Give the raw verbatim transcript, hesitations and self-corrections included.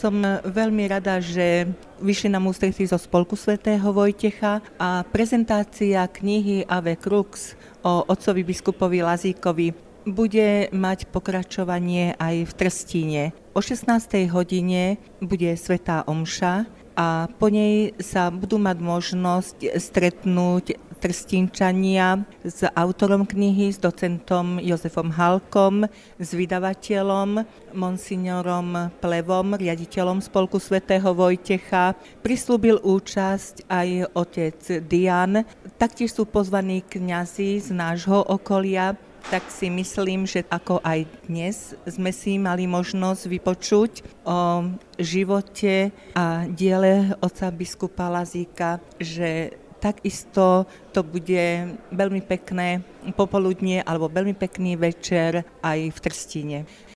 som veľmi rada, že vyšli nám ústretí zo Spolku svätého Vojtecha a prezentácia knihy Ave Crux o otcovi biskupovi Lazíkovi bude mať pokračovanie aj v Trstíne. O šestnástej hodine bude svätá omša a po nej sa budú mať možnosť stretnúť Trstínčania s autorom knihy, s docentom Jozefom Halkom, s vydavateľom, monsignorom Plevom, riaditeľom Spolku svätého Vojtecha. Prislúbil účasť aj otec Dian. Taktiež sú pozvaní kňazi z nášho okolia, tak si myslím, že ako aj dnes sme si mali možnosť vypočuť o živote a diele otca biskupa Lazíka, že takisto to bude veľmi pekné popoludnie alebo veľmi pekný večer aj v Trstíne.